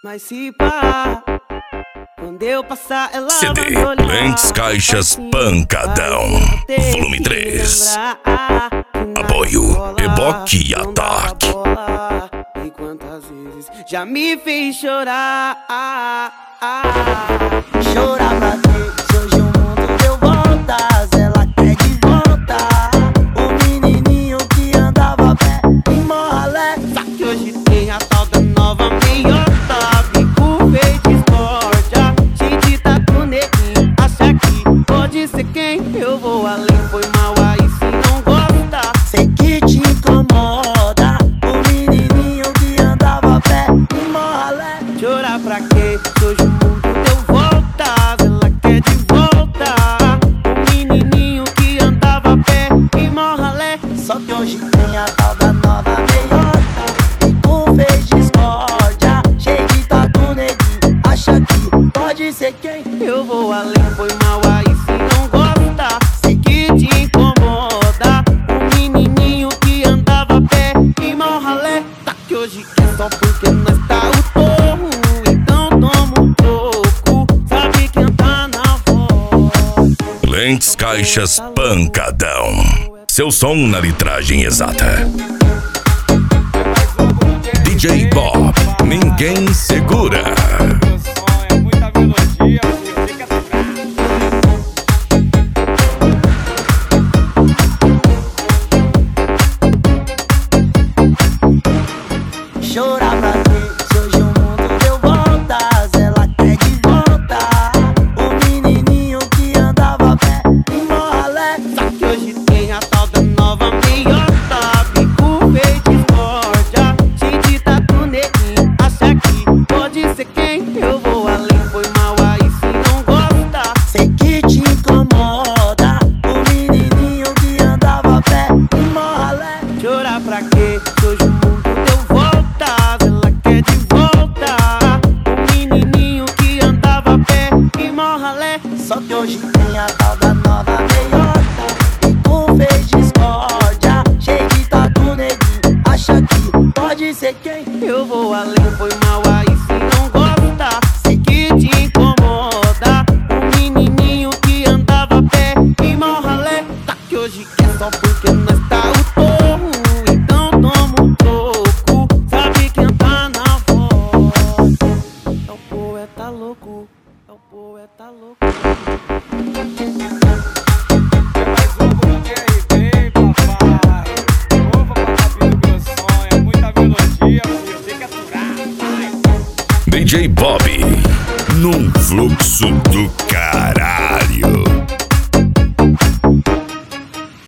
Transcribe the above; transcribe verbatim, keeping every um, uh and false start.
Mas se pá, quando eu passar ela C D Lentes Caixas Pancadão Volume três. Apoio Eboque e Ataque. E quantas vezes já me fez chorar. Chorar pra quê? Se hoje o mundo deu voltas, ela quer de volta o menininho que andava a pé em Morralé. Só que hoje tem a tal da nova meiota, bico verde discórdia, cheio de tatu neguinho. Acha que pode ser quem? Eu vou além, foi mal aí se não gosta. Sei que te incomoda o menininho que andava a pé em Morralé. Chorar pra quê? Se hoje o mundo deu voltas, ela quer de volta o menininho que andava a pé em Morralé. Só que hoje tem a tal da nova meiota, bico fez discórdia, cheio de tatu neguinho. Acha que pode ser quem? Eu vou além, foi mal aí se não gosta. Sei que te incomoda o menininho que andava a pé em Morralé. Tá que hoje quer só porque nós tá o torro, então toma um pouco, sabe quem tá na voz. Lentes Caixas Pancadão, seu som na litragem exata. D J Bob, ninguém segura. Chorar pra quê? Se hoje o mundo deu voltas, ela quer de volta o menininho que andava a pé em Morralé. Só que hoje tem a tal da nova meiota, bico verde discórdia, cheio de tatu neguinho. Acha que pode ser quem? Eu vou além, foi mal aí se não gosta. Sei que te incomoda o menininho que andava a pé em Morralé. Chorar pra quê? Se hoje o mundo deu voltas, ela quer de volta o menininho que andava a pé em Morralé. Só que hoje tem a tal da nova meiota, bico fez discórdia, cheio de tatu neguinho. Acha que pode ser quem? Eu vou além, foi mal aí se não gosta. Sei que te incomoda o menininho que andava a pé em Morralé. Tá que hoje quer só porque nós tá o torro, então toma um troco, sabe quem tá na voz. É o poeta louco, é o poeta louco. D J Bob, num fluxo do caralho.